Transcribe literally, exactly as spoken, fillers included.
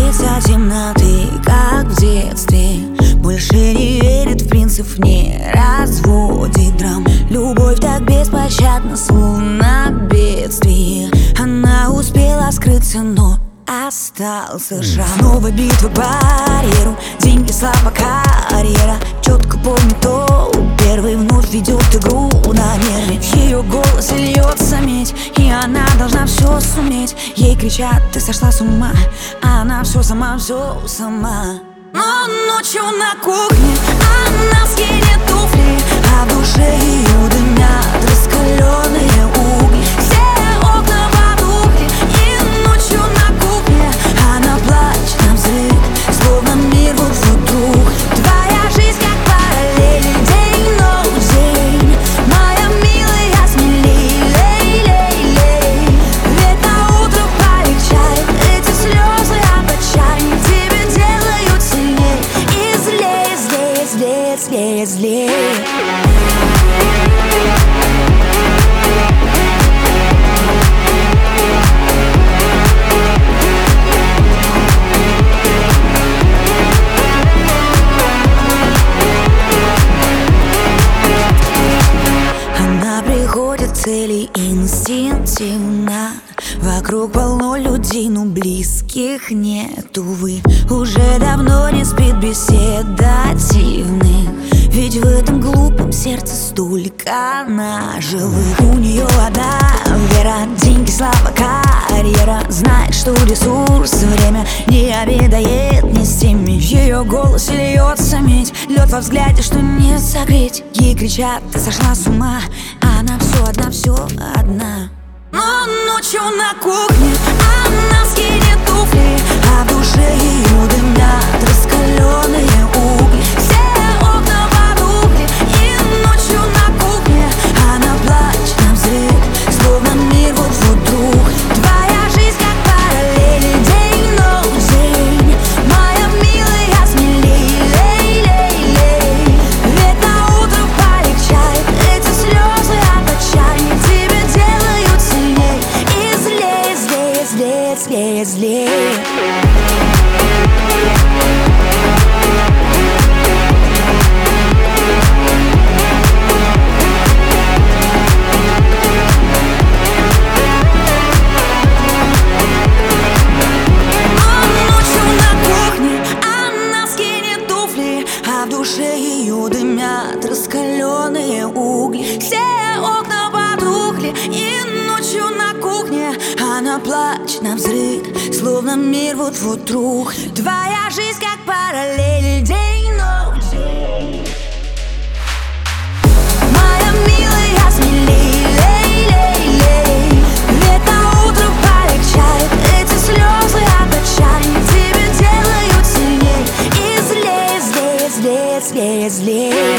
боится темноты, как в детстве. Больше не верит в принцип, не разводит драм. Любовь так беспощадна, словно бедствие. Она успела скрыться, но остался шрам. Новая битва к барьеру, деньги, слава, карьера. Четко помню то, первый вновь ведет игру на нерве. В ее голосе льется медь, и она должна все суметь. Ей кричат: ты сошла с ума, а она все сама, все сама. Но ночью на кухне она скинет туфли, а в душе ее дымят раскаленные угли. Все окна потухли, и ночью на кухне она плачет на взрыв, словно мир вот вдруг. Твоя жизнь как параллель, день, ночь, день. Моя милая, смелей, лей, лей, лей. Ведь на утро полегчает, эти слезы от отчаяния тебя делают сильней. И злее, злее, злее, злее, злее. Цели инстинктивно. Вокруг полно людей, но близких нет, увы. Уже давно не спит беседа дивных, ведь в этом глупом сердце столько наживых. У нее одна вера, деньги, слава, карьера. Знает, что ресурс время не обедает ни с теми. В ее голосе льется медь, лед во взгляде, что не согреть. Ей кричат: ты сошла с ума, а она все одна, все одна. Но ночью на кухне она скинет туфли, а в душе ее дымят раскаленные угли. Все окна потухли, и ночью на кухне она плачет на взрыв, словно мир вот вдруг. Твоя жизнь как параллель, день, ночь, день. Моя милая, смелей, лей, лей, лей. Ведь на утро полегчает, эти слезы от отчаяния тебя делают сильней. И злее, злее, злее, злее, злее. А в душе ее дымят раскаленные угли. Все окна потухли, и ночью на кухне она плачет на взрыв, словно мир вот-вот друг. Твоя жизнь как параллель, день, ночь, день. Моя милая, смелей, лей, лей, лей. Ведь на утро полегчает, эти слезы от отчаяния тебя делают сильней. И злее, злее, злее, злее, злее.